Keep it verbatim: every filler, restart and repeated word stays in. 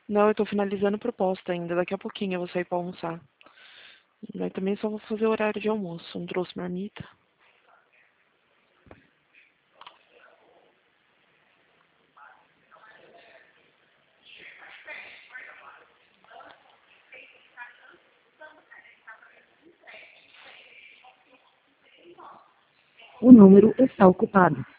Não, eu tô finalizando proposta ainda. Daqui a pouquinho eu vou sair pra almoçar. Mas também só vou fazer o horário de almoço. Não trouxe marmita. O número está ocupado.